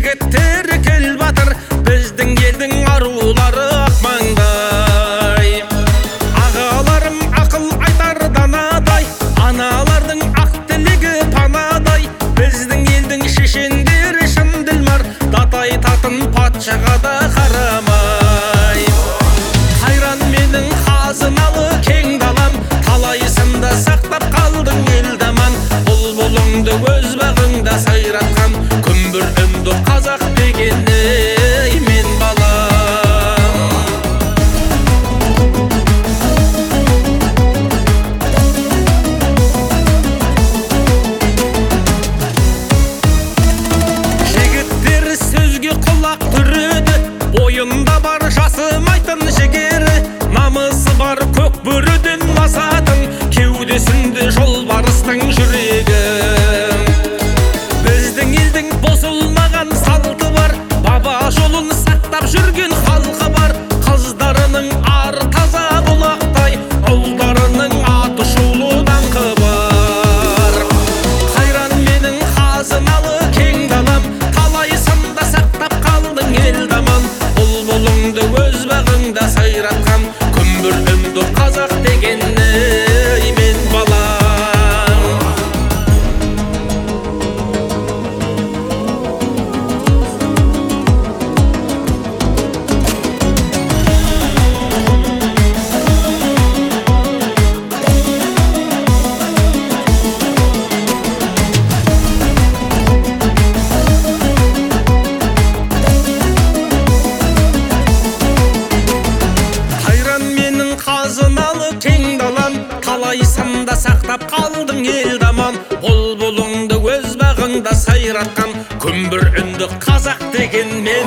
жігіттері кел батыр, біздің елдің арулары ақмаңдай. Ағаларым ақыл айтар данадай, аналардың ақ тілегі панадай. Біздің елдің шешендері шын ділмар, датай татын патшаға да қарамай. Қайран менің қазыналы кең далам, талайсында сақтап қалдың ел даман. Бұлбұлыңды өз бағыңда сайратқан, күмбір үнді қазақ деген ей мен балам. Жігіттер сөзге құлақ түреді, бойында бар жасымайтын жігері, намысы бар көк бөріден асатын, кеудесінде жолбарыстың жүрегі. Біздің елдің бұзылмаған салты бар, баба жолын сақтап жүрген халқы бар. Қыздарының ары таза бұлақтай, ұлдарының аты шулы даңқы бар. Қайран менің қазыналы кең далам, талайсында сақтап қалдың ел даман. Бұлбұлыңды өз бағыңда сайратқан, күмбір үнді қазақ деген ей мен балам. Қайран менің қазыналы кең далам, талайсында сақтап қалдың ел даман. Бұлбұлыңды өз бағыңда сайратқан, күмбір үнді қазақ деген мен